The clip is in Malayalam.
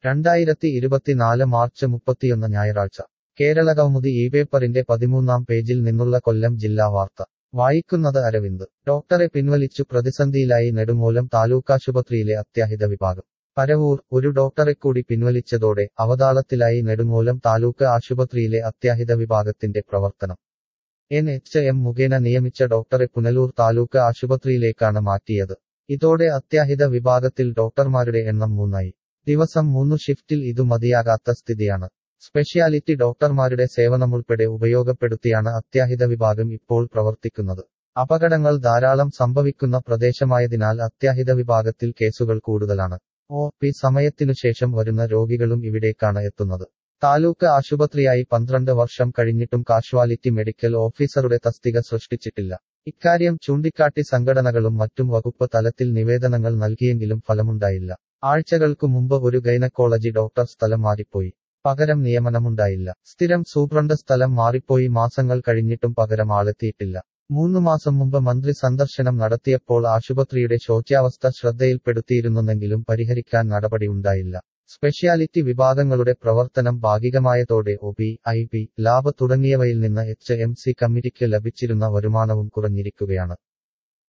2024 മാർച്ച് 31 ഞായറാഴ്ച കേരളകൗമുദി ഈ പേപ്പറിന്റെ 13-ാം പേജിൽ നിന്നുള്ള കൊല്ലം ജില്ലാ വാർത്ത വായിക്കുന്നത് അരവിന്ദ്. ഡോക്ടറെ പിൻവലിച്ചു പ്രതിസന്ധിയിലായി നെടുങ്ങോലം താലൂക്കാശുപത്രിയിലെ അത്യാഹിത വിഭാഗം. പരവൂർ ഒരു ഡോക്ടറെക്കൂടി പിൻവലിച്ചതോടെ അവതാളത്തിലായി നെടുങ്ങോലം താലൂക്ക് ആശുപത്രിയിലെ അത്യാഹിത വിഭാഗത്തിന്റെ പ്രവർത്തനം. NHM മുഖേന നിയമിച്ച ഡോക്ടറെ പുനലൂർ താലൂക്ക് ആശുപത്രിയിലേക്കാണ് മാറ്റിയത്. ഇതോടെ അത്യാഹിത വിഭാഗത്തിൽ ഡോക്ടർമാരുടെ എണ്ണം 3ആയി. ദിവസം 3 ഷിഫ്റ്റിൽ ഇതു മതിയാകാത്ത സ്ഥിതിയാണ്. സ്പെഷ്യാലിറ്റി ഡോക്ടർമാരുടെ സേവനമുൾപ്പെടെ ഉപയോഗപ്പെടുത്തിയാണ് അത്യാഹിത വിഭാഗം ഇപ്പോൾ പ്രവർത്തിക്കുന്നത്. അപകടങ്ങൾ ധാരാളം സംഭവിക്കുന്ന പ്രദേശമായതിനാൽ അത്യാഹിത വിഭാഗത്തിൽ കേസുകൾ കൂടുതലാണ്. OP സമയത്തിനുശേഷം വരുന്ന രോഗികളും ഇവിടേക്കാണ് എത്തുന്നത്. താലൂക്ക് ആശുപത്രിയായി 12 വർഷം കഴിഞ്ഞിട്ടും കാഷ്വാലിറ്റി മെഡിക്കൽ ഓഫീസറുടെ തസ്തിക സൃഷ്ടിച്ചിട്ടില്ല. ഇക്കാര്യം ചൂണ്ടിക്കാട്ടി സംഘടനകളും മറ്റും വകുപ്പ് തലത്തിൽ നിവേദനങ്ങൾ നൽകിയെങ്കിലും ഫലമുണ്ടായില്ല. ആഴ്ചകൾക്കു മുമ്പ് ഒരു ഗൈനക്കോളജി ഡോക്ടർ സ്ഥലം മാറിപ്പോയി. പകരം നിയമനമുണ്ടായില്ല. സ്ഥിരം സൂപ്രണ്ട് സ്ഥലം മാറിപ്പോയി. മാസങ്ങൾ കഴിഞ്ഞിട്ടും പകരം ആളെത്തിയിട്ടില്ല. 3 മാസം മുമ്പ് മന്ത്രി സന്ദർശനം നടത്തിയപ്പോൾ ആശുപത്രിയുടെ ശോച്യാവസ്ഥ ശ്രദ്ധയിൽപ്പെടുത്തിയിരുന്നെങ്കിലും പരിഹരിക്കാൻ നടപടി ഉണ്ടായില്ല. സ്പെഷ്യാലിറ്റി വിഭാഗങ്ങളുടെ പ്രവർത്തനം ഭാഗികമായതോടെ OP, IP, ലാബ് തുടങ്ങിയവയിൽ നിന്ന് HMC കമ്മിറ്റിക്ക് ലഭിച്ചിരുന്ന വരുമാനവും കുറഞ്ഞിരിക്കുകയാണ്.